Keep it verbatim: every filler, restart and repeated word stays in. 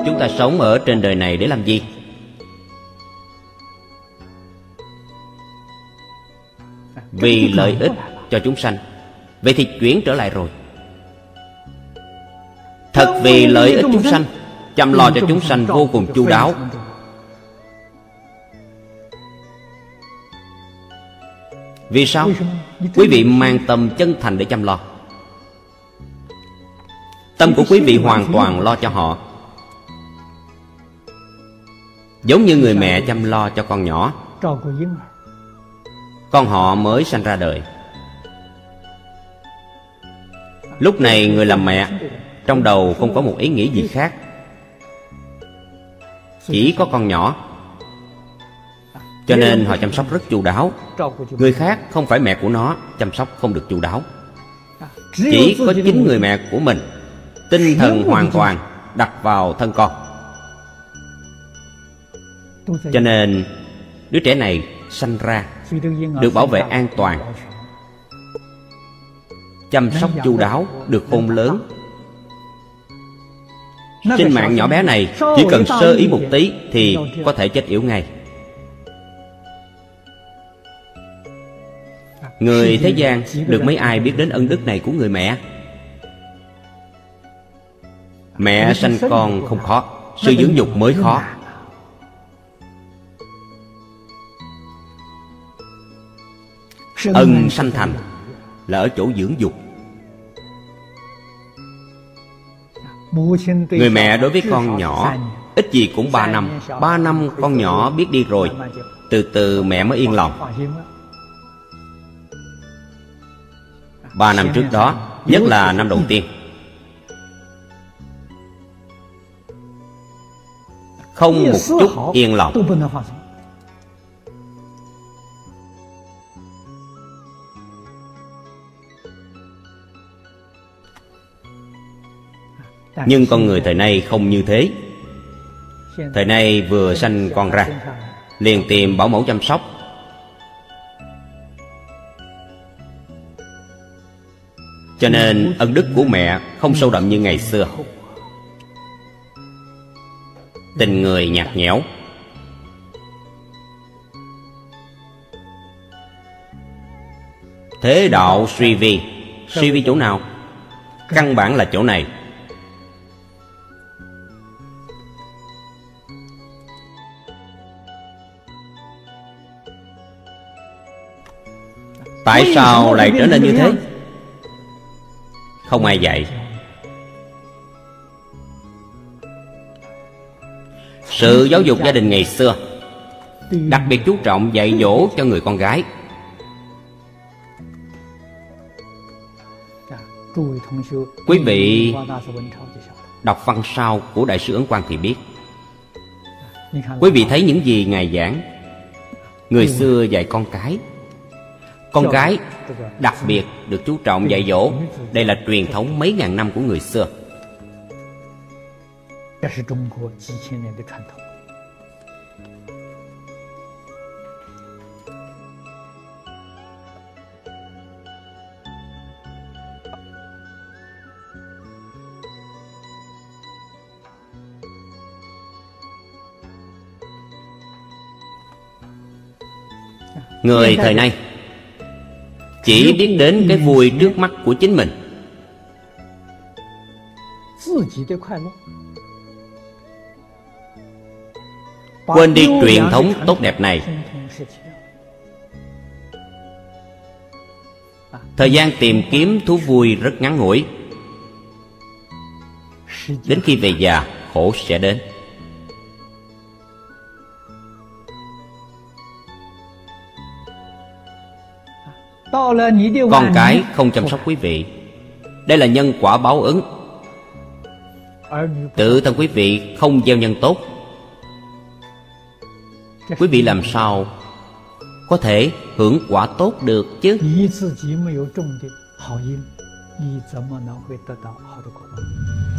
Chúng ta sống ở trên đời này để làm gì? Vì lợi ích cho chúng sanh. Vậy thì chuyển trở lại rồi. Thật vì lợi ích chúng sanh, chăm lo cho chúng sanh vô cùng chu đáo. Vì sao? Quý vị mang tâm chân thành để chăm lo. Tâm của quý vị hoàn toàn lo cho họ. Giống như người mẹ chăm lo cho con nhỏ, con họ mới sanh ra đời. Lúc này người làm mẹ trong đầu không có một ý nghĩ gì khác, chỉ có con nhỏ. Cho nên họ chăm sóc rất chu đáo. Người khác không phải mẹ của nó chăm sóc không được chu đáo. Chỉ có chính người mẹ của mình tinh thần hoàn toàn đặt vào thân con. Cho nên đứa trẻ này sanh ra được bảo vệ an toàn, chăm sóc chu đáo, được khôn lớn. Sinh mạng nhỏ bé này chỉ cần sơ ý một tí thì có thể chết yểu ngay. Người thế gian được mấy ai biết đến ân đức này của người mẹ. Mẹ sanh con không khó, sự dưỡng dục mới khó. Ân sanh thành là ở chỗ dưỡng dục. Người mẹ đối với con nhỏ ít gì cũng ba năm. Ba năm con nhỏ biết đi rồi, từ từ mẹ mới yên lòng. Ba năm trước đó, nhất là năm đầu tiên, không một chút yên lòng. Nhưng con người thời nay không như thế. Thời nay vừa sanh con ra liền tìm bảo mẫu chăm sóc. Cho nên ân đức của mẹ không sâu đậm như ngày xưa. Tình người nhạt nhẽo. Thế đạo suy vi. Suy vi chỗ nào? Căn bản là chỗ này. Tại sao lại trở nên như thế? Không ai dạy. Sự giáo dục gia đình ngày xưa đặc biệt chú trọng dạy dỗ cho người con gái. Quý vị đọc văn sao của Đại sư Ấn Quang thì biết. Quý vị thấy những gì Ngài giảng. Người xưa dạy con cái, con gái đặc biệt được chú trọng dạy dỗ. Đây là truyền thống mấy ngàn năm của người xưa. Người thời nay chỉ biết đến cái vui trước mắt của chính mình, quên đi truyền thống tốt đẹp này. Thời gian tìm kiếm thú vui rất ngắn ngủi. Đến khi về già, khổ sẽ đến. Con cái không chăm sóc quý vị, đây là nhân quả báo ứng. Tự thân quý vị không gieo nhân tốt, quý vị làm sao có thể hưởng quả tốt được chứ? 你自己没有种的好因，你怎么能会得到好的果报？